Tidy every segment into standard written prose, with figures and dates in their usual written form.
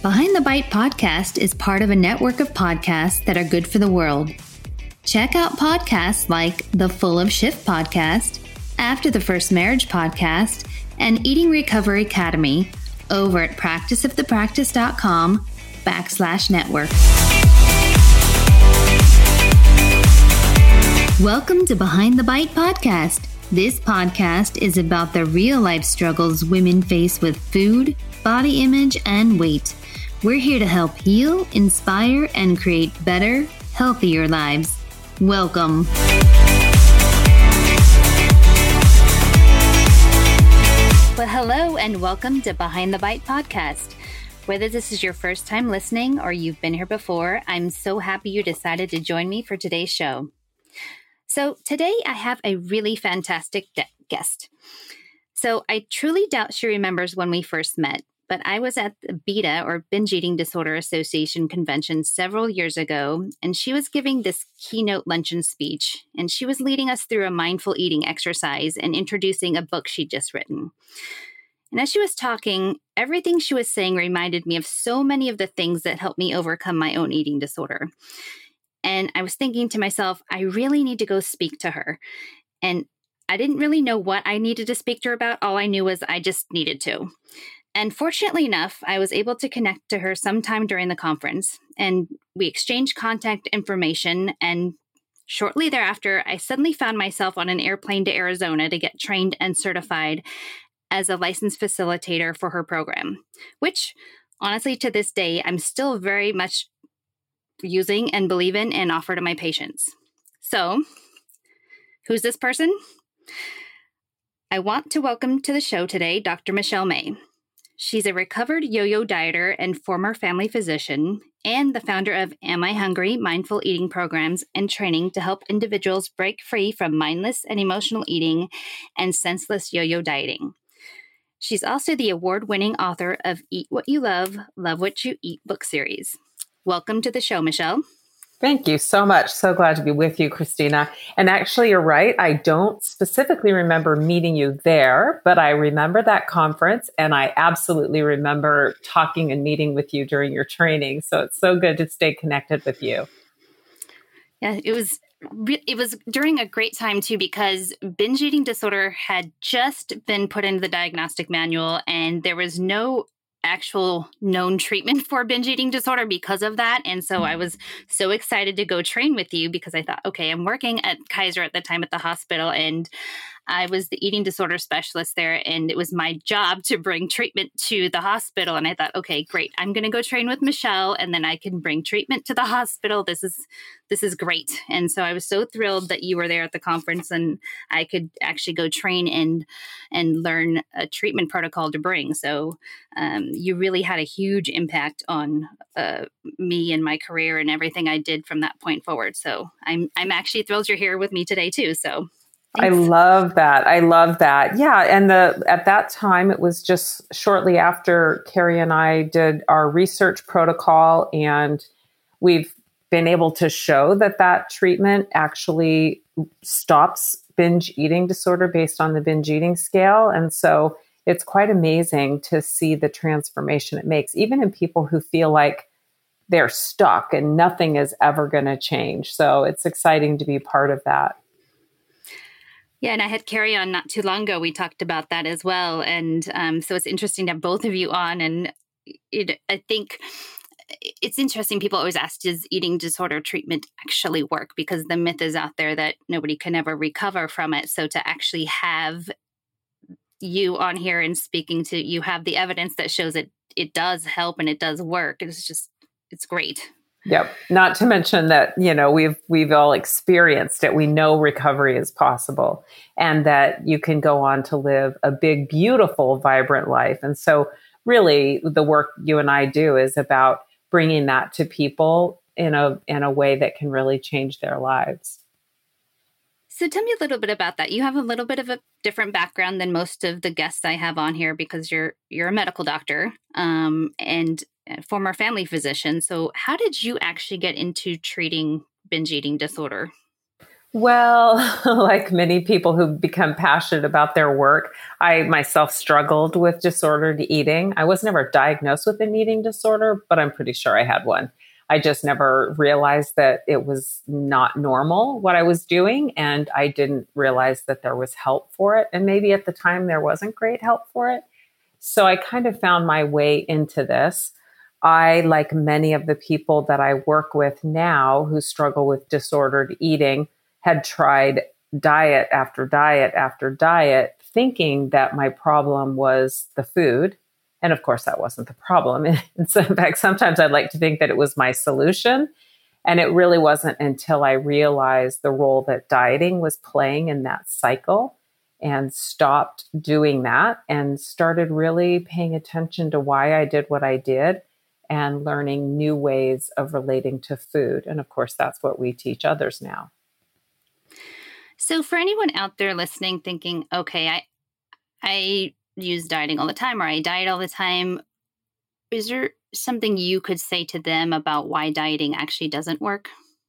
Behind the Bite podcast is part of a network of podcasts that are good for the world. Check out podcasts like the Full of Shift podcast, After the First Marriage podcast, and Eating Recovery Academy over at practiceofthepractice.com/network. Welcome to Behind the Bite podcast. This podcast is about the real-life struggles women face with food, body image, and weight. We're here to help heal, inspire, and create better, healthier lives. Welcome. Well, hello, and welcome to Behind the Bite podcast. Whether this is your first time listening or you've been here before, I'm so happy you decided to join me for today's show. So today I have a really fantastic guest. So I truly doubt she remembers when we first met, but I was at the BEDA, or Binge Eating Disorder Association convention several years ago, and she was giving this keynote luncheon speech, and she was leading us through a mindful eating exercise and introducing a book she'd just written. And as she was talking, everything she was saying reminded me of so many of the things that helped me overcome my own eating disorder. And I was thinking to myself, I really need to go speak to her. And I didn't really know what I needed to speak to her about. All I knew was I just needed to. And fortunately enough, I was able to connect to her sometime during the conference, and we exchanged contact information. And shortly thereafter, I suddenly found myself on an airplane to Arizona to get trained and certified as a licensed facilitator for her program, which honestly, to this day, I'm still very much using and believe in and offer to my patients. So, who's this person? I want to welcome to the show today, Dr. Michelle May. She's a recovered yo-yo dieter and former family physician, and the founder of Am I Hungry? Mindful eating programs and training to help individuals break free from mindless and emotional eating and senseless yo-yo dieting. She's also the award-winning author of Eat What You Love, Love What You Eat book series. Welcome to the show, Michelle. Thank you so much. So glad to be with you, Christina. And actually, you're right. I don't specifically remember meeting you there, but I remember that conference, and I absolutely remember talking and meeting with you during your training. So it's so good to stay connected with you. Yeah, it was during a great time, too, because binge eating disorder had just been put into the diagnostic manual, and there was no actual known treatment for binge eating disorder because of that. And so I was so excited to go train with you because I thought, okay, I'm working at Kaiser at the time at the hospital, and I was the eating disorder specialist there, and it was my job to bring treatment to the hospital. And I thought, okay, great. I'm going to go train with Michelle, and then I can bring treatment to the hospital. This is great. And so I was so thrilled that you were there at the conference, and I could actually go train and learn a treatment protocol to bring. So you really had a huge impact on me and my career and everything I did from that point forward. So I'm actually thrilled you're here with me today too. So thanks. I love that. Yeah. And at that time, it was just shortly after Carrie and I did our research protocol, and we've been able to show that treatment actually stops binge eating disorder based on the binge eating scale. And so it's quite amazing to see the transformation it makes, even in people who feel like they're stuck and nothing is ever going to change. So it's exciting to be part of that. Yeah, and I had Carrie on not too long ago. We talked about that as well. And so it's interesting to have both of you on. And I think it's interesting. People always ask, does eating disorder treatment actually work? Because the myth is out there that nobody can ever recover from it. So to actually have you on here and speaking to you, have the evidence that shows it does help and it does work. It's great. Yep. Not to mention that, we've all experienced it. We know recovery is possible, and that you can go on to live a big, beautiful, vibrant life. And so really the work you and I do is about bringing that to people in a way that can really change their lives. So tell me a little bit about that. You have a little bit of a different background than most of the guests I have on here because you're a medical doctor and former family physician. So how did you actually get into treating binge eating disorder? Well, like many people who become passionate about their work, I myself struggled with disordered eating. I was never diagnosed with an eating disorder, but I'm pretty sure I had one. I just never realized that it was not normal what I was doing, and I didn't realize that there was help for it. And maybe at the time there wasn't great help for it. So I kind of found my way into this. I, like many of the people that I work with now who struggle with disordered eating, had tried diet after diet after diet, thinking that my problem was the food. And of course, that wasn't the problem. In fact, sometimes I'd like to think that it was my solution. And it really wasn't until I realized the role that dieting was playing in that cycle and stopped doing that and started really paying attention to why I did what I did and learning new ways of relating to food. And of course, that's what we teach others now. So for anyone out there listening thinking, okay, I use dieting all the time or I diet all the time, is there something you could say to them about why dieting actually doesn't work?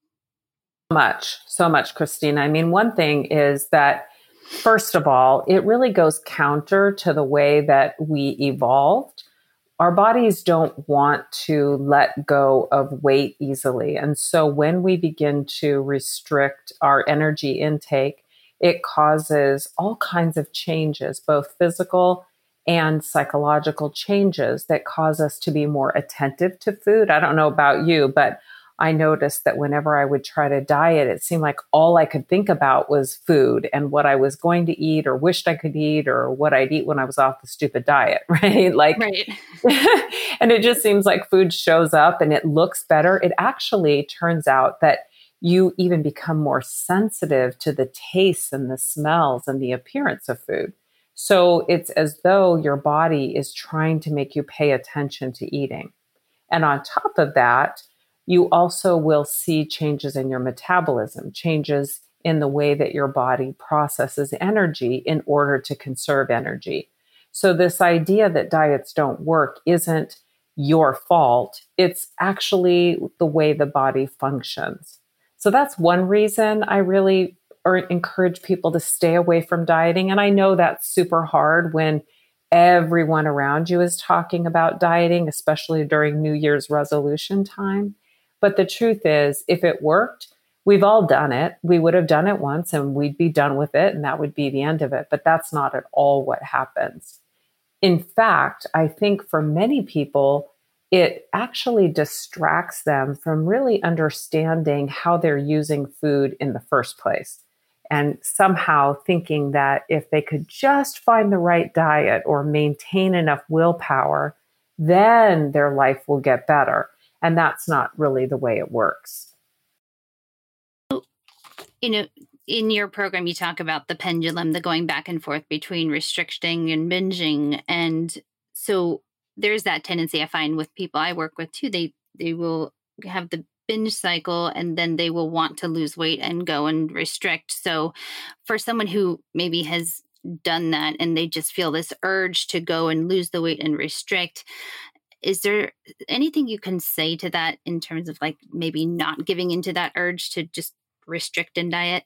So much, Christina. I mean, one thing is that, first of all, it really goes counter to the way that we evolved. Our bodies don't want to let go of weight easily. And so when we begin to restrict our energy intake, it causes all kinds of changes, both physical and psychological changes that cause us to be more attentive to food. I don't know about you, but I noticed that whenever I would try to diet, it seemed like all I could think about was food and what I was going to eat or wished I could eat or what I'd eat when I was off the stupid diet, right? Right. And it just seems like food shows up and it looks better. It actually turns out that you even become more sensitive to the tastes and the smells and the appearance of food. So it's as though your body is trying to make you pay attention to eating. And on top of that, you also will see changes in your metabolism, changes in the way that your body processes energy in order to conserve energy. So this idea that diets don't work isn't your fault. It's actually the way the body functions. So that's one reason I really encourage people to stay away from dieting. And I know that's super hard when everyone around you is talking about dieting, especially during New Year's resolution time. But the truth is, if it worked, we've all done it. We would have done it once and we'd be done with it, and that would be the end of it. But that's not at all what happens. In fact, I think for many people, it actually distracts them from really understanding how they're using food in the first place. And somehow thinking that if they could just find the right diet or maintain enough willpower, then their life will get better. And that's not really the way it works. You know, in your program, you talk about the pendulum, the going back and forth between restricting and binging. And so there's that tendency I find with people I work with too. They will have the binge cycle and then they will want to lose weight and go and restrict. So for someone who maybe has done that and they just feel this urge to go and lose the weight and restrict, is there anything you can say to that in terms of like maybe not giving into that urge to just restrict and diet?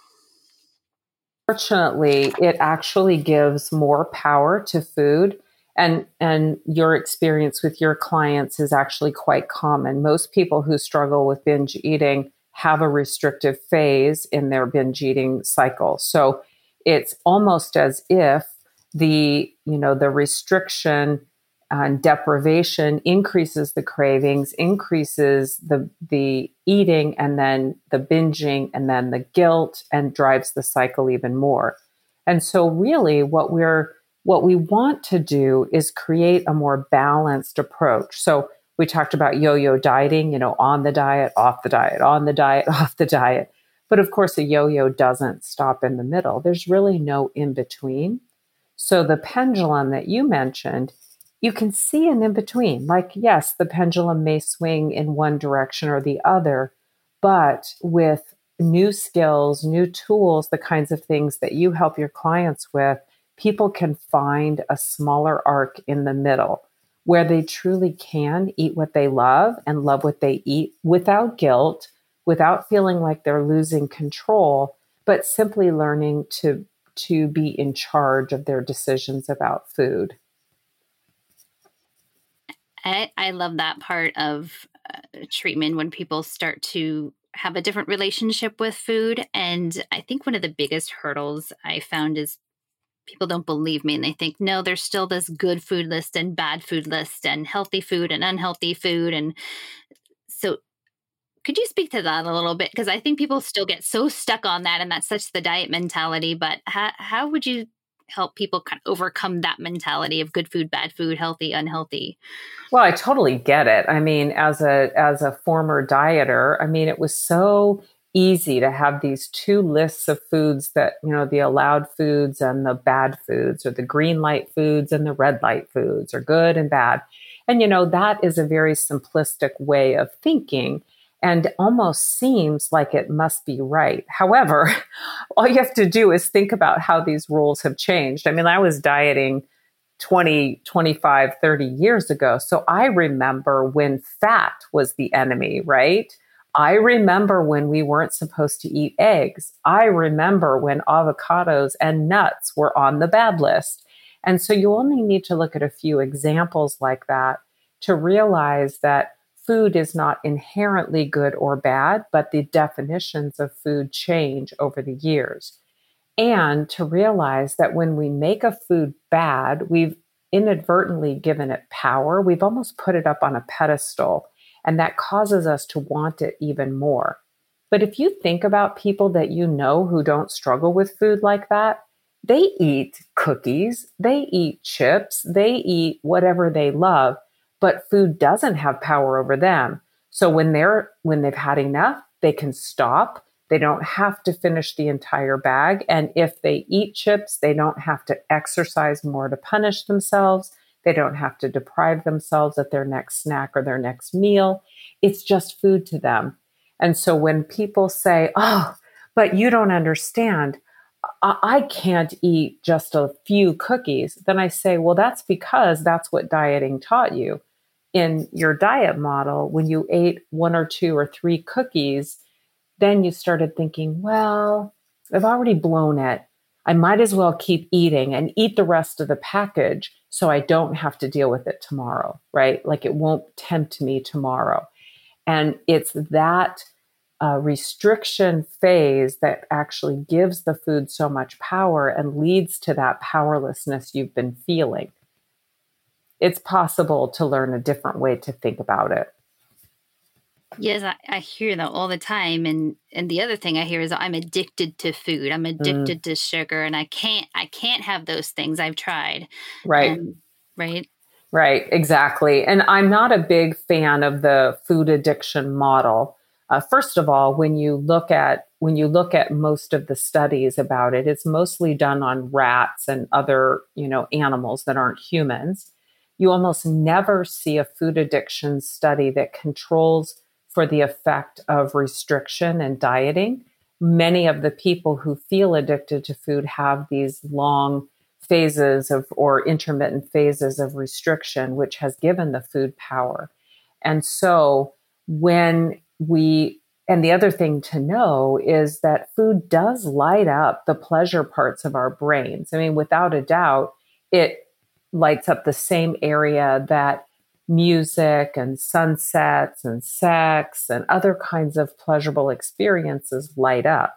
Fortunately, it actually gives more power to food. And your experience with your clients is actually quite common. Most people who struggle with binge eating have a restrictive phase in their binge eating cycle. So it's almost as if the restriction and deprivation increases the cravings, increases the eating, and then the binging, and then the guilt, and drives the cycle even more. And so really what we want to do is create a more balanced approach. So we talked about yo-yo dieting, on the diet, off the diet, on the diet, off the diet. But of course, a yo-yo doesn't stop in the middle. There's really no in between. So the pendulum that you mentioned, you can see an in between. Like, yes, the pendulum may swing in one direction or the other, but with new skills, new tools, the kinds of things that you help your clients with, people can find a smaller arc in the middle where they truly can eat what they love and love what they eat without guilt, without feeling like they're losing control, but simply learning to be in charge of their decisions about food. I love that part of treatment when people start to have a different relationship with food. And I think one of the biggest hurdles I found is people don't believe me and they think, no, there's still this good food list and bad food list and healthy food and unhealthy food. And so could you speak to that a little bit? Because I think people still get so stuck on that, and that's such the diet mentality. But how would you help people kind of overcome that mentality of good food, bad food, healthy, unhealthy? Well, I totally get it. I mean, as a former dieter, I mean, it was so easy to have these two lists of foods that, the allowed foods and the bad foods, or the green light foods and the red light foods, or good and bad. And, that is a very simplistic way of thinking and almost seems like it must be right. However, all you have to do is think about how these rules have changed. I mean, I was dieting 20, 25, 30 years ago. So I remember when fat was the enemy, right? I remember when we weren't supposed to eat eggs. I remember when avocados and nuts were on the bad list. And so you only need to look at a few examples like that to realize that food is not inherently good or bad, but the definitions of food change over the years. And to realize that when we make a food bad, we've inadvertently given it power. We've almost put it up on a pedestal, and that causes us to want it even more. But if you think about people that you know who don't struggle with food like that, they eat cookies, they eat chips, they eat whatever they love, but food doesn't have power over them. So when they've had enough, they can stop. They don't have to finish the entire bag. And if they eat chips, they don't have to exercise more to punish themselves. They don't have to deprive themselves at their next snack or their next meal. It's just food to them. And so when people say, oh, but you don't understand, I can't eat just a few cookies, then I say, well, that's because that's what dieting taught you. In your diet model, when you ate 1 or 2 or 3 cookies, then you started thinking, well, I've already blown it. I might as well keep eating and eat the rest of the package so I don't have to deal with it tomorrow, right? Like it won't tempt me tomorrow. And it's that restriction phase that actually gives the food so much power and leads to that powerlessness you've been feeling. It's possible to learn a different way to think about it. Yes, I hear that all the time. And the other thing I hear is I'm addicted to food. I'm addicted to sugar, and I can't have those things. I've tried. Right. Right. Right. Exactly. And I'm not a big fan of the food addiction model. First of all, when you look at most of the studies about it, it's mostly done on rats and other, animals that aren't humans. You almost never see a food addiction study that controls for the effect of restriction and dieting. Many of the people who feel addicted to food have these long phases or intermittent phases of restriction, which has given the food power. And so and the other thing to know is that food does light up the pleasure parts of our brains. I mean, without a doubt, it lights up the same area that music and sunsets and sex and other kinds of pleasurable experiences light up.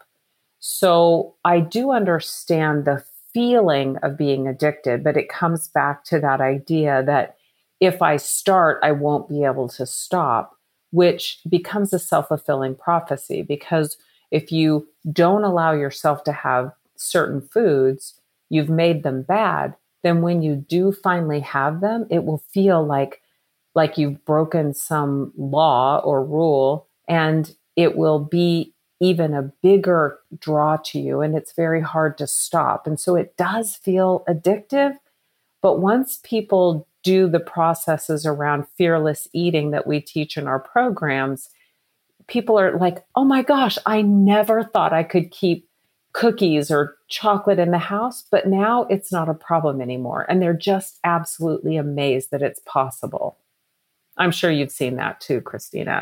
So I do understand the feeling of being addicted, but it comes back to that idea that if I start, I won't be able to stop, which becomes a self-fulfilling prophecy, because if you don't allow yourself to have certain foods, you've made them bad, then when you do finally have them, it will feel like you've broken some law or rule, and it will be even a bigger draw to you, and it's very hard to stop. And so it does feel addictive, but once people do the processes around fearless eating that we teach in our programs, people are like, oh my gosh, I never thought I could keep cookies or chocolate in the house, but now it's not a problem anymore. And they're just absolutely amazed that it's possible. I'm sure you've seen that too, Christina.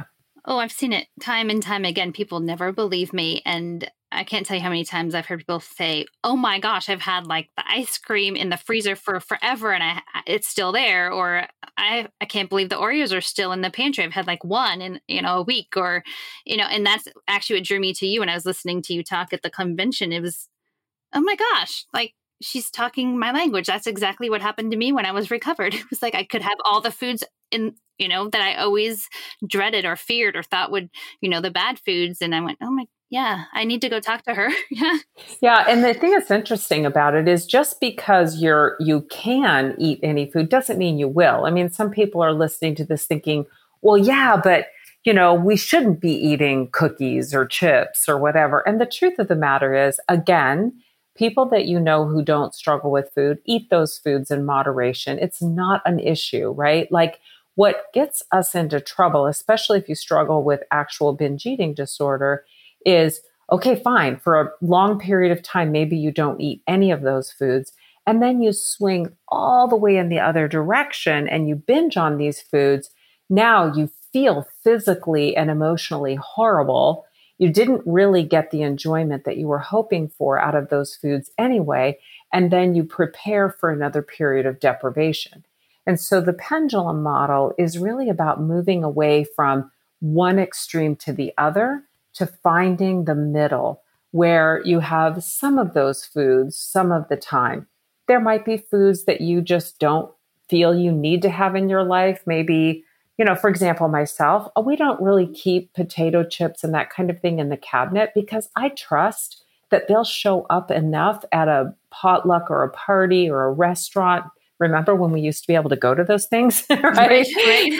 Oh, I've seen it time and time again. People never believe me. And I can't tell you how many times I've heard people say, "Oh my gosh, I've had like the ice cream in the freezer for forever and it's still there." Or I can't believe the Oreos are still in the pantry. I've had like one in, a week or, and that's actually what drew me to you when I was listening to you talk at the convention. It was, oh my gosh, like she's talking my language. That's exactly what happened to me when I was recovered. It was like I could have all the foods in, that I always dreaded or feared or thought would, the bad foods. And I went, oh my, yeah, I need to go talk to her. Yeah. Yeah, and the thing that's interesting about it is just because you can eat any food doesn't mean you will. I mean, some people are listening to this thinking, well, yeah, but we shouldn't be eating cookies or chips or whatever. And the truth of the matter is, again, people that who don't struggle with food eat those foods in moderation. It's not an issue, right? Like what gets us into trouble, especially if you struggle with actual binge eating disorder, is okay, fine. For a long period of time, maybe you don't eat any of those foods. And then you swing all the way in the other direction and you binge on these foods. Now you feel physically and emotionally horrible. You didn't really get the enjoyment that you were hoping for out of those foods anyway. And then you prepare for another period of deprivation. And so the pendulum model is really about moving away from one extreme to the other, to finding the middle where you have some of those foods some of the time. There might be foods that you just don't feel you need to have in your life. Maybe, for example, myself, we don't really keep potato chips and that kind of thing in the cabinet because I trust that they'll show up enough at a potluck or a party or a restaurant. Remember when we used to be able to go to those things, right? Right.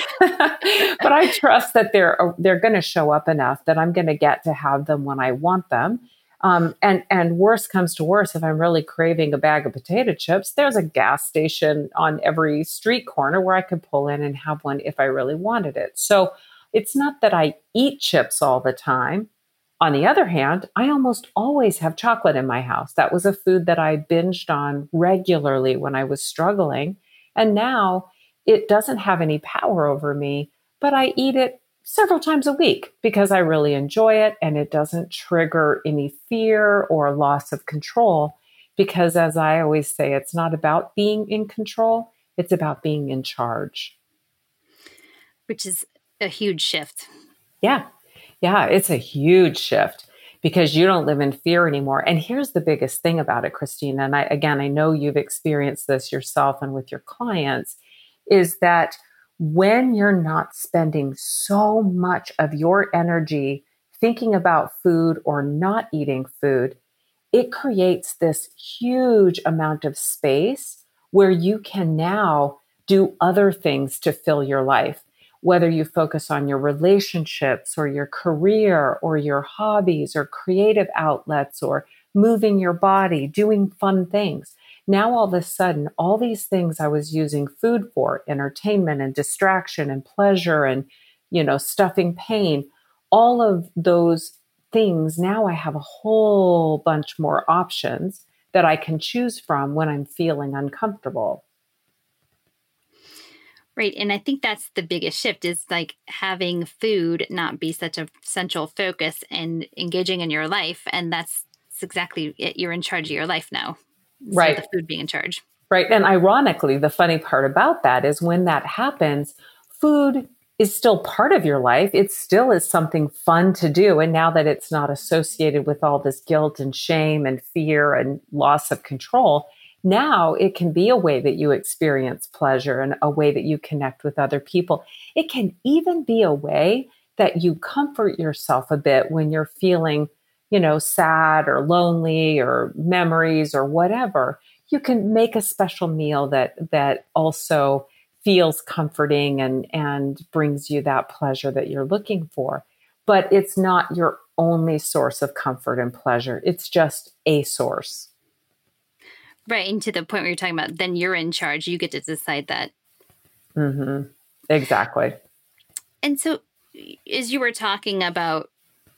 But I trust that they're going to show up enough that I'm going to get to have them when I want them. And worse comes to worse, if I'm really craving a bag of potato chips, there's a gas station on every street corner where I could pull in and have one if I really wanted it. So it's not that I eat chips all the time. On the other hand, I almost always have chocolate in my house. That was a food that I binged on regularly when I was struggling. And now it doesn't have any power over me, but I eat it several times a week because I really enjoy it and it doesn't trigger any fear or loss of control. Because as I always say, it's not about being in control, it's about being in charge. Which is a huge shift. Yeah. Yeah, it's a huge shift because you don't live in fear anymore. And here's the biggest thing about it, Christina, and I know you've experienced this yourself and with your clients, is that when you're not spending so much of your energy thinking about food or not eating food, it creates this huge amount of space where you can now do other things to fill your life. Whether you focus on your relationships or your career or your hobbies or creative outlets or moving your body, doing fun things. Now, all of a sudden, all these things I was using food for, entertainment and distraction and pleasure and, stuffing pain, all of those things, now I have a whole bunch more options that I can choose from when I'm feeling uncomfortable. Right. And I think that's the biggest shift is like having food not be such a central focus and engaging in your life. And that's exactly it. You're in charge of your life now. Right. The food being in charge. Right. And ironically, the funny part about that is when that happens, food is still part of your life. It still is something fun to do. And now that it's not associated with all this guilt and shame and fear and loss of control, now it can be a way that you experience pleasure and a way that you connect with other people. It can even be a way that you comfort yourself a bit when you're feeling, sad or lonely or memories or whatever. You can make a special meal that also feels comforting and brings you that pleasure that you're looking for. But it's not your only source of comfort and pleasure. It's just a source. Right. And to the point where you're talking about, then you're in charge. You get to decide that. Mm-hmm. Exactly. And so as you were talking about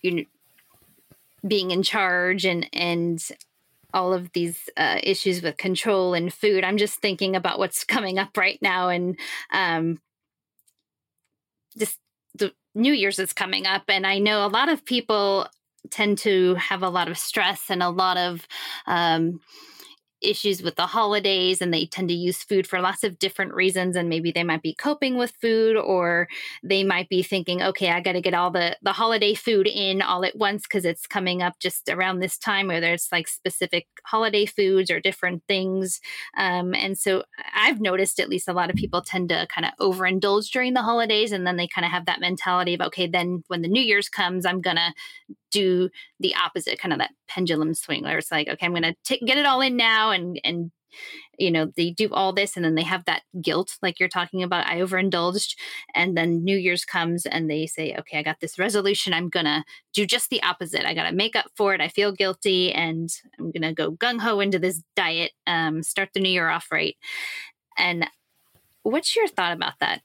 being in charge and all of these issues with control and food, I'm just thinking about what's coming up right now and just New Year's is coming up, and I know a lot of people tend to have a lot of stress and a lot of issues with the holidays, and they tend to use food for lots of different reasons. And maybe they might be coping with food, or they might be thinking, okay, I got to get all the holiday food in all at once because it's coming up just around this time where there's like specific holiday foods or different things. And so I've noticed at least a lot of people tend to kind of overindulge during the holidays, and then they kind of have that mentality of, okay, then when the New Year's comes, I'm going to do the opposite, kind of that pendulum swing where it's like, okay, I'm going to get it all in now. And, they do all this, and then they have that guilt, like you're talking about, I overindulged. And then New Year's comes and they say, okay, I got this resolution. I'm going to do just the opposite. I got to make up for it. I feel guilty, and I'm going to go gung ho into this diet, start the new year off right. And what's your thought about that?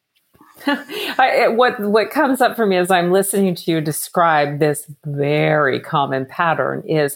What comes up for me as I'm listening to you describe this very common pattern is,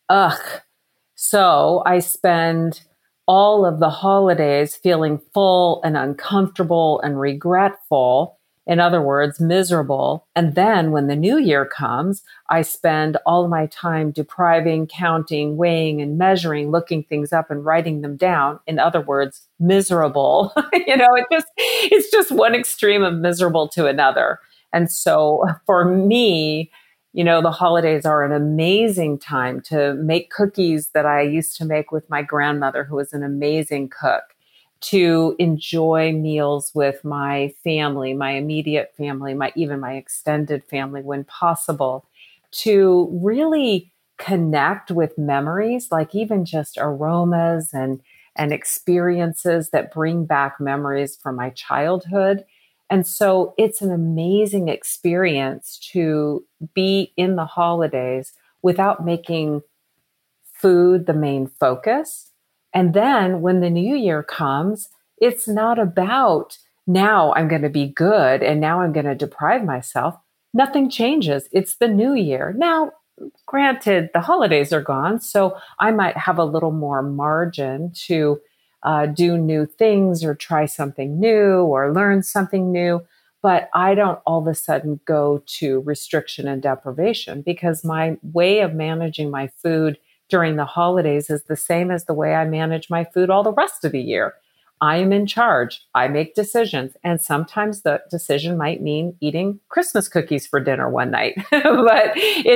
so I spend all of the holidays feeling full and uncomfortable and regretful. In other words, miserable. And then when the new year comes, I spend all of my time depriving, counting, weighing, and measuring, looking things up and writing them down. In other words, miserable. It's just one extreme of miserable to another. And so for me, the holidays are an amazing time to make cookies that I used to make with my grandmother, who was an amazing cook, to enjoy meals with my family, my immediate family, even my extended family when possible, to really connect with memories, like even just aromas and experiences that bring back memories from my childhood. And so it's an amazing experience to be in the holidays without making food the main focus. And then when the new year comes, it's not about now I'm going to be good and now I'm going to deprive myself. Nothing changes. It's the new year. Now, granted, the holidays are gone, so I might have a little more margin to do new things or try something new or learn something new. But I don't all of a sudden go to restriction and deprivation, because my way of managing my food during the holidays is the same as the way I manage my food all the rest of the year. I am in charge. I make decisions. And sometimes the decision might mean eating Christmas cookies for dinner one night, but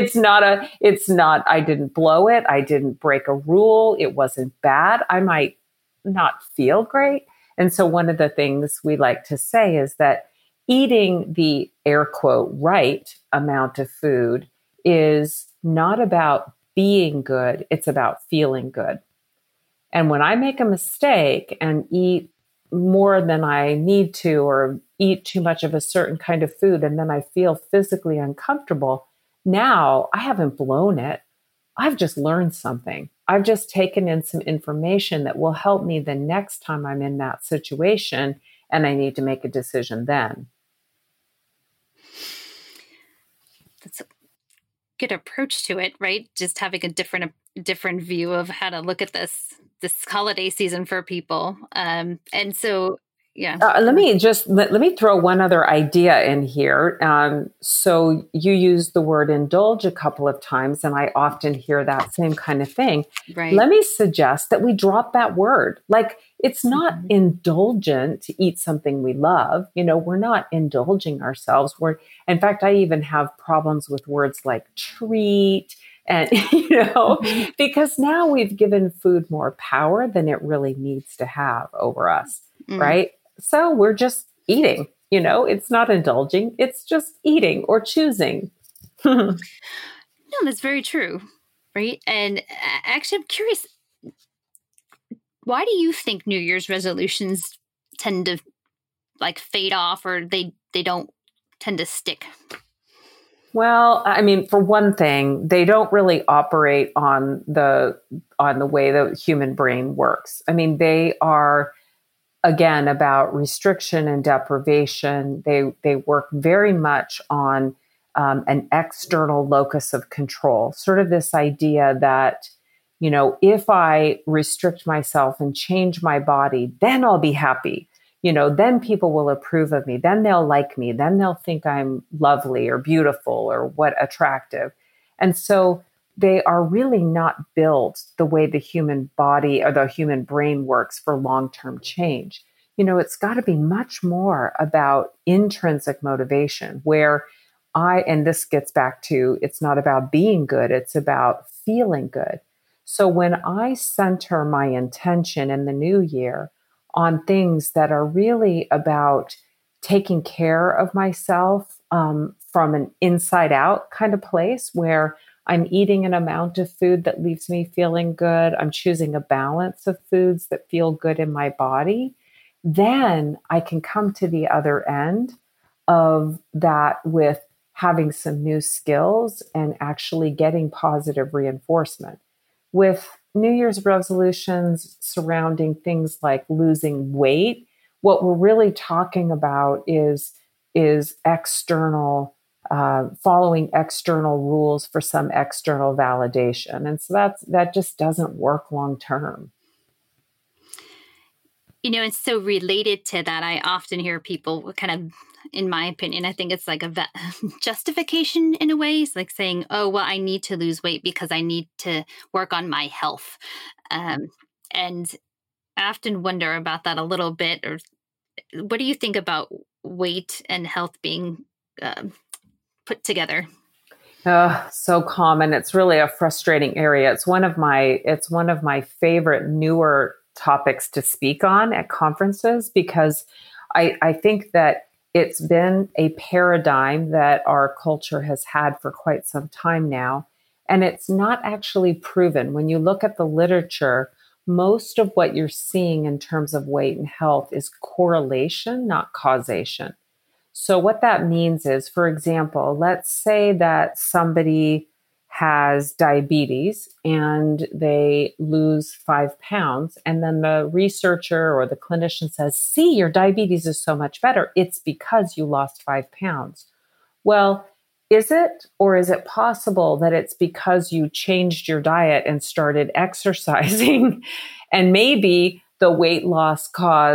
I didn't blow it. I didn't break a rule. It wasn't bad. I might not feel great. And so one of the things we like to say is that eating the air quote right amount of food is not about being good. It's about feeling good. And when I make a mistake and eat more than I need to, or eat too much of a certain kind of food, and then I feel physically uncomfortable, now I haven't blown it. I've just learned something. I've just taken in some information that will help me the next time I'm in that situation and I need to make a decision then. That's a good approach to it, right? Just having a different view of how to look at this holiday season for people. And so, yeah. Let me throw one other idea in here. So you used the word indulge a couple of times, and I often hear that same kind of thing. Right. Let me suggest that we drop that word. Like, it's not indulgent to eat something we love. We're not indulging ourselves. In fact, I even have problems with words like treat. And, because now we've given food more power than it really needs to have over us. Right. So we're just eating, it's not indulging. It's just eating or choosing. No, that's very true. Right. And actually, I'm curious, why do you think New Year's resolutions tend to fade off, or they don't tend to stick? Well, I mean, for one thing, they don't really operate on the way the human brain works. I mean, they are, again, about restriction and deprivation. They work very much on an external locus of control, sort of this idea that, if I restrict myself and change my body, then I'll be happy. then people will approve of me. Then they'll like me. Then they'll think I'm lovely or beautiful or what attractive. And so they are really not built the way the human body or the human brain works for long-term change. It's got to be much more about intrinsic motivation where and this gets back to, it's not about being good, it's about feeling good. So when I center my intention in the new year on things that are really about taking care of myself from an inside out kind of place where I'm eating an amount of food that leaves me feeling good, I'm choosing a balance of foods that feel good in my body, then I can come to the other end of that with having some new skills and actually getting positive reinforcement. With New Year's resolutions surrounding things like losing weight, what we're really talking about is external, following external rules for some external validation, and so that just doesn't work long term. And so related to that, I often hear people kind of, in my opinion, I think it's like a justification in a way. It's like saying, oh, well, I need to lose weight because I need to work on my health. And I often wonder about that a little bit. Or what do you think about weight and health being put together? So common. It's really a frustrating area. It's one of my favorite newer topics to speak on at conferences because I think that it's been a paradigm that our culture has had for quite some time now. And it's not actually proven. When you look at the literature, most of what you're seeing in terms of weight and health is correlation, not causation. So what that means is, for example, let's say that somebody has diabetes and they lose 5 pounds, and then the researcher or the clinician says, see, your diabetes is so much better. It's because you lost 5 pounds. Well, is it, or is it possible that it's because you changed your diet and started exercising and maybe the weight loss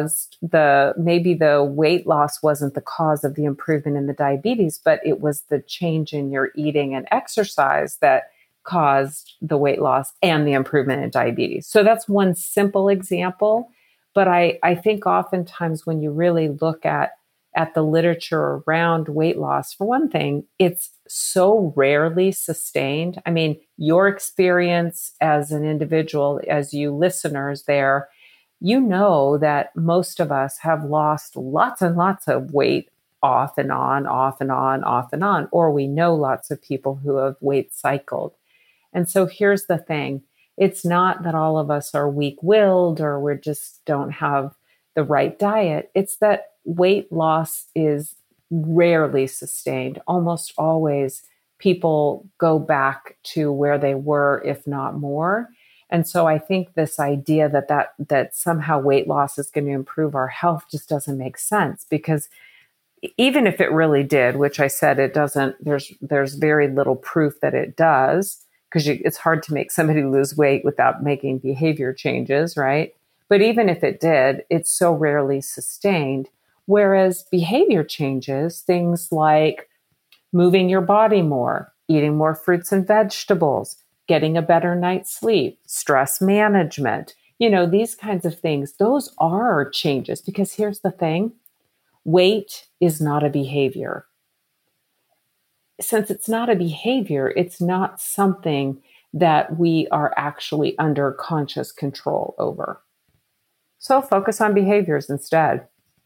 wasn't the cause of the improvement in the diabetes, but it was the change in your eating and exercise that caused the weight loss and the improvement in diabetes. So that's one simple example. But I think oftentimes when you really look at the literature around weight loss, for one thing, it's so rarely sustained. I mean, your experience as an individual, as you listeners there, you know that most of us have lost lots and lots of weight off and on, off and on, off and on, or we know lots of people who have weight cycled. And so here's the thing. It's not that all of us are weak-willed or we just don't have the right diet. It's that weight loss is rarely sustained. Almost always people go back to where they were, if not more. And so I think this idea that somehow weight loss is going to improve our health just doesn't make sense, because even if it really did, which I said it doesn't, there's very little proof that it does, because it's hard to make somebody lose weight without making behavior changes, right? But even if it did, it's so rarely sustained. Whereas behavior changes, things like moving your body more, eating more fruits and vegetables, getting a better night's sleep, stress management, these kinds of things, those are changes. Because here's the thing, weight is not a behavior. Since it's not a behavior, it's not something that we are actually under conscious control over. So focus on behaviors instead.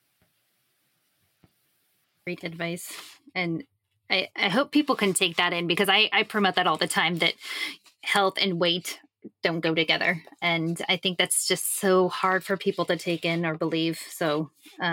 Great advice. And I hope people can take that in, because I promote that all the time, that health and weight don't go together. And I think that's just so hard for people to take in or believe. So,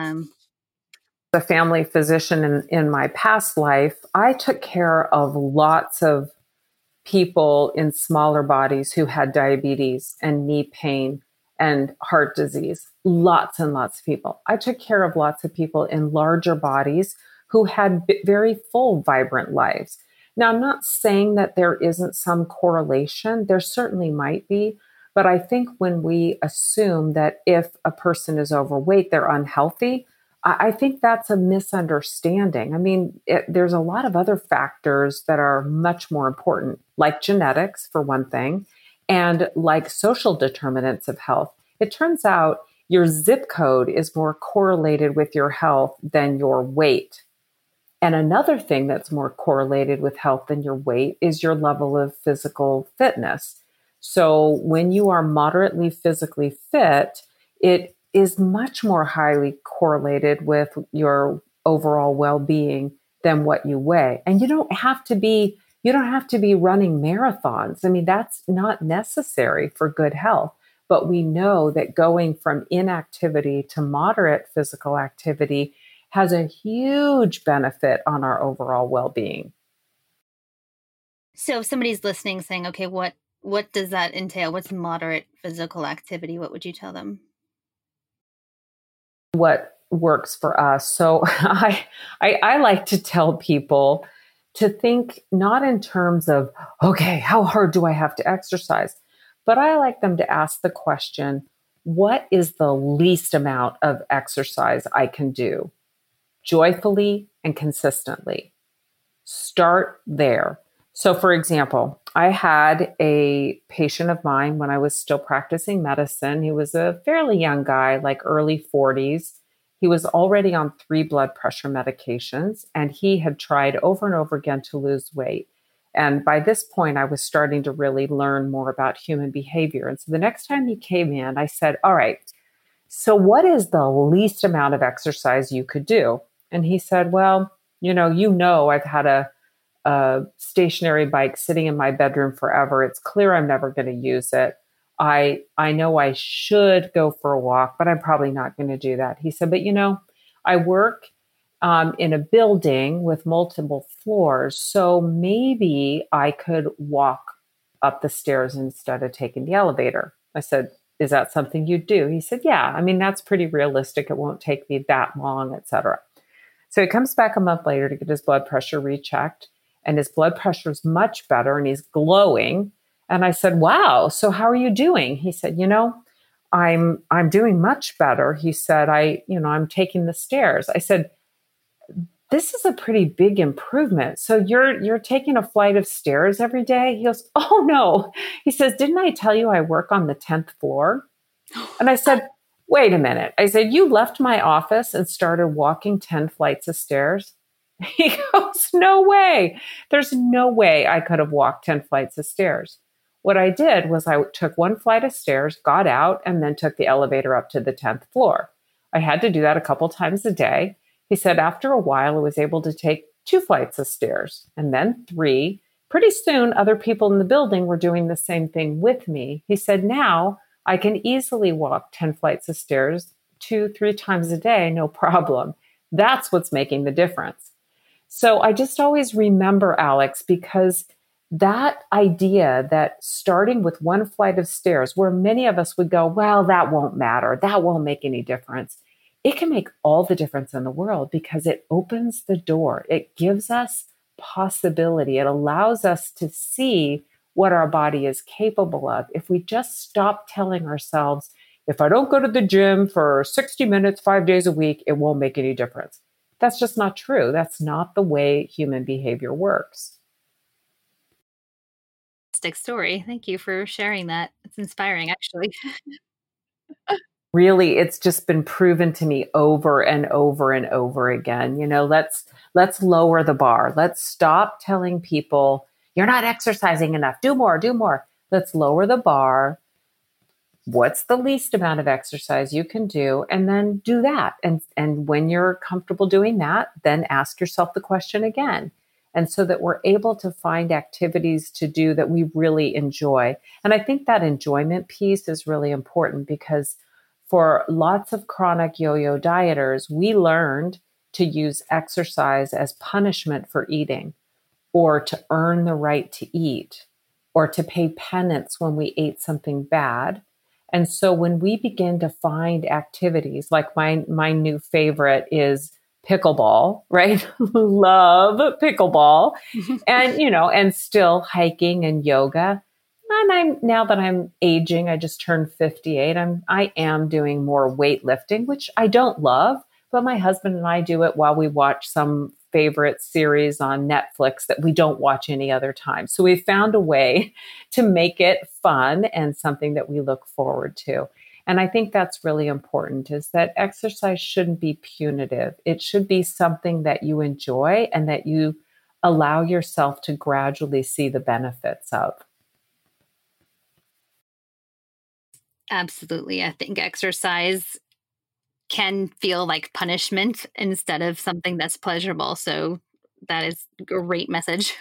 a family physician in my past life, I took care of lots of people in smaller bodies who had diabetes and knee pain and heart disease. Lots and lots of people. I took care of lots of people in larger bodies who had very full, vibrant lives. Now, I'm not saying that there isn't some correlation. There certainly might be. But I think when we assume that if a person is overweight, they're unhealthy, I think that's a misunderstanding. I mean, there's a lot of other factors that are much more important, like genetics, for one thing, and like social determinants of health. It turns out your zip code is more correlated with your health than your weight. And another thing that's more correlated with health than your weight is your level of physical fitness. So when you are moderately physically fit, it is much more highly correlated with your overall well-being than what you weigh. And you don't have to be running marathons. I mean, that's not necessary for good health. But we know that going from inactivity to moderate physical activity has a huge benefit on our overall well-being. So if somebody's listening saying, okay, what does that entail? What's moderate physical activity? What would you tell them? What works for us. So I like to tell people to think not in terms of, okay, how hard do I have to exercise? But I like them to ask the question, what is the least amount of exercise I can do joyfully and consistently? Start there. So, for example, I had a patient of mine when I was still practicing medicine. He was a fairly young guy, like early 40s. He was already on 3 blood pressure medications, and he had tried over and over again to lose weight. And by this point, I was starting to really learn more about human behavior. And so the next time he came in, I said, all right, so what is the least amount of exercise you could do? And he said, well, I've had a stationary bike sitting in my bedroom forever. It's clear I'm never going to use it. I know I should go for a walk, but I'm probably not going to do that. He said, but I work in a building with multiple floors, so maybe I could walk up the stairs instead of taking the elevator. I said, is that something you do? He said, yeah, I mean, that's pretty realistic. It won't take me that long, etc. So he comes back a month later to get his blood pressure rechecked, and his blood pressure is much better and he's glowing. And I said, wow, so how are you doing? He said, I'm doing much better. He said, I'm taking the stairs. I said, this is a pretty big improvement. So you're taking a flight of stairs every day? He goes, oh no. He says, didn't I tell you I work on the 10th floor? And I said, wait a minute. I said, you left my office and started walking 10 flights of stairs? He goes, no way. There's no way I could have walked 10 flights of stairs. What I did was I took 1 flight of stairs, got out, and then took the elevator up to the 10th floor. I had to do that a couple times a day. He said after a while, I was able to take 2 flights of stairs and then 3. Pretty soon, other people in the building were doing the same thing with me. He said, now I can easily walk 10 flights of stairs 2-3 times a day, no problem. That's what's making the difference. So I just always remember, Alex, because that idea that starting with 1 flight of stairs, where many of us would go, well, that won't matter, that won't make any difference. It can make all the difference in the world because it opens the door. It gives us possibility. It allows us to see what our body is capable of. If we just stop telling ourselves, if I don't go to the gym for 60 minutes, 5 days a week, it won't make any difference. That's just not true. That's not the way human behavior works. Story. Thank you for sharing that. It's inspiring, actually. Really, it's just been proven to me over and over and over again. Let's lower the bar. Let's stop telling people you're not exercising enough. Do more, do more. Let's lower the bar. What's the least amount of exercise you can do? And then do that. And when you're comfortable doing that, then ask yourself the question again. And so that we're able to find activities to do that we really enjoy. And I think that enjoyment piece is really important because for lots of chronic yo-yo dieters, we learned to use exercise as punishment for eating, or to earn the right to eat, or to pay penance when we ate something bad. And so when we begin to find activities, like my new favorite is pickleball, right? Love pickleball. And still hiking and yoga. And now that I'm aging, I just turned 58. I am doing more weightlifting, which I don't love, but my husband and I do it while we watch some favorite series on Netflix that we don't watch any other time. So we've found a way to make it fun and something that we look forward to. And I think that's really important, is that exercise shouldn't be punitive. It should be something that you enjoy and that you allow yourself to gradually see the benefits of. Absolutely. I think exercise can feel like punishment instead of something that's pleasurable. So that is a great message.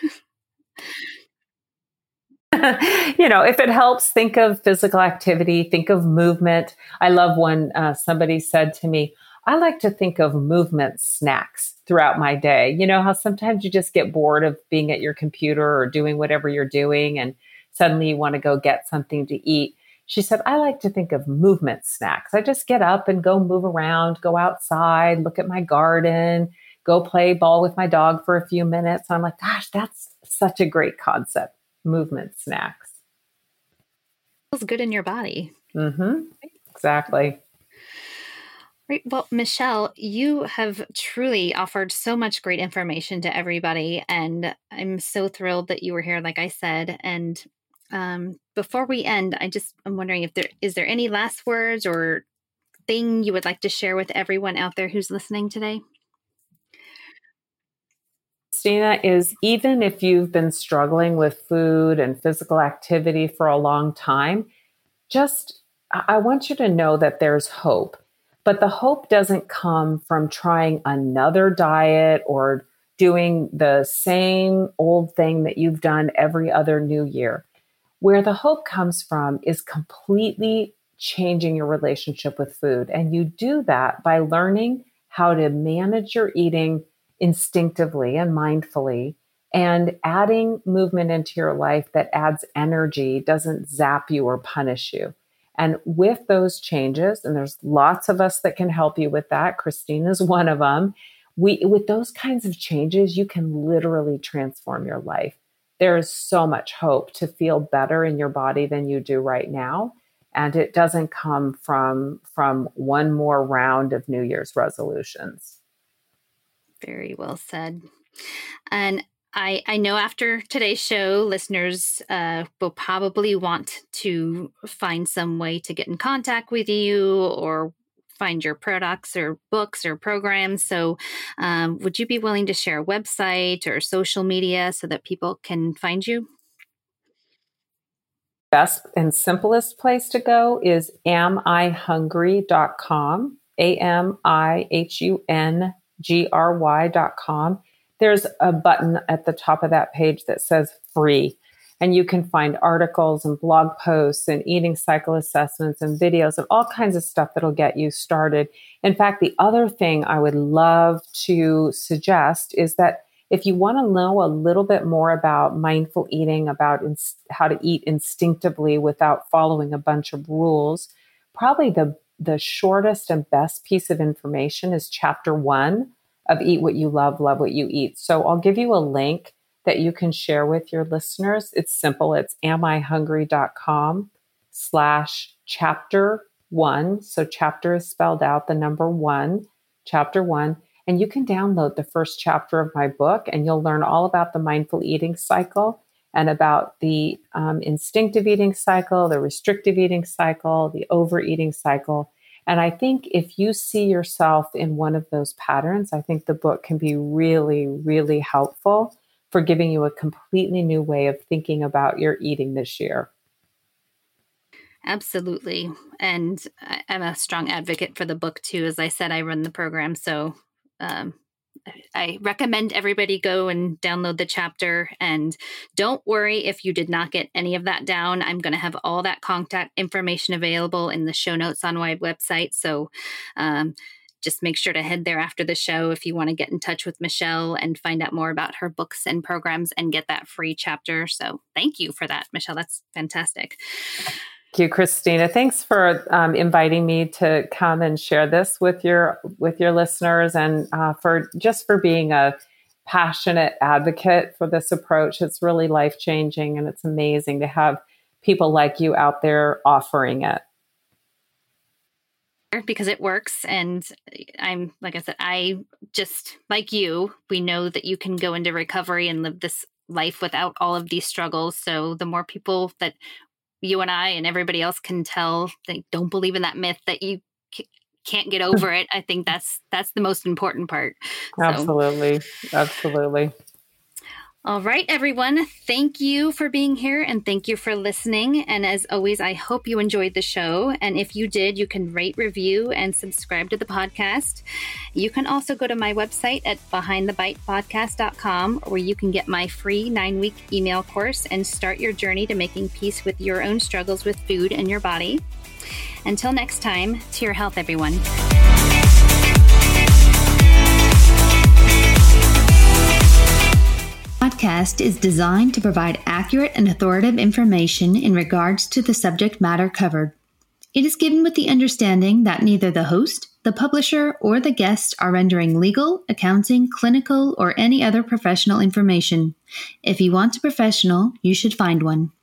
If it helps, think of physical activity, think of movement. I love when somebody said to me, I like to think of movement snacks throughout my day. You know how sometimes you just get bored of being at your computer or doing whatever you're doing, and suddenly you want to go get something to eat. She said, I like to think of movement snacks. I just get up and go move around, go outside, look at my garden, go play ball with my dog for a few minutes. I'm like, gosh, that's such a great concept. Movement snacks. Feels good in your body. Mm-hmm. Exactly. Right. Well, Michelle, you have truly offered so much great information to everybody. And I'm so thrilled that you were here, like I said. And before we end, I'm wondering if is there any last words or thing you would like to share with everyone out there who's listening today? Christina, is even if you've been struggling with food and physical activity for a long time, I want you to know that there's hope. But the hope doesn't come from trying another diet or doing the same old thing that you've done every other new year. Where the hope comes from is completely changing your relationship with food. And you do that by learning how to manage your eating instinctively and mindfully, and adding movement into your life that adds energy, doesn't zap you or punish you. And with those changes, and there's lots of us that can help you with that, Christine is one of them. With those kinds of changes, you can literally transform your life. There is so much hope to feel better in your body than you do right now. And it doesn't come from one more round of New Year's resolutions. Very well said. And I know after today's show, listeners will probably want to find some way to get in contact with you or find your products or books or programs. So would you be willing to share a website or social media so that people can find you? Best and simplest place to go is amihungry.com, amihungry.com. There's a button at the top of that page that says free, and you can find articles and blog posts and eating cycle assessments and videos and all kinds of stuff that'll get you started. In fact, the other thing I would love to suggest is that if you want to know a little bit more about mindful eating, about how to eat instinctively without following a bunch of rules, probably the shortest and best piece of information is chapter 1 of Eat What You Love, Love What You Eat. So I'll give you a link that you can share with your listeners. It's simple. It's amihungry.com/chapter1. So chapter is spelled out, the number 1, chapter 1. And you can download the first chapter of my book, and you'll learn all about the mindful eating cycle and about the instinctive eating cycle, the restrictive eating cycle, the overeating cycle. And I think if you see yourself in one of those patterns, I think the book can be really, really helpful for giving you a completely new way of thinking about your eating this year. Absolutely. And I'm a strong advocate for the book too. As I said, I run the program. So I recommend everybody go and download the chapter. And don't worry if you did not get any of that down. I'm going to have all that contact information available in the show notes on my website. So just make sure to head there after the show if you want to get in touch with Michelle and find out more about her books and programs and get that free chapter. So thank you for that, Michelle. That's fantastic. Thank you, Christina. Thanks for inviting me to come and share this with your listeners, and for being a passionate advocate for this approach. It's really life-changing, and it's amazing to have people like you out there offering it. Because it works. And like I said, I just, like you, we know that you can go into recovery and live this life without all of these struggles. So the more people that you and I and everybody else can tell they don't believe in that myth that you can't get over it, I think that's the most important part. Absolutely. Absolutely. All right, everyone. Thank you for being here and thank you for listening. And as always, I hope you enjoyed the show. And if you did, you can rate, review, and subscribe to the podcast. You can also go to my website at behindthebitepodcast.com, where you can get my free 9-week email course and start your journey to making peace with your own struggles with food and your body. Until next time, to your health, everyone. Podcast is designed to provide accurate and authoritative information in regards to the subject matter covered. It is given with the understanding that neither the host, the publisher, or the guest are rendering legal, accounting, clinical, or any other professional information. If you want a professional, you should find one.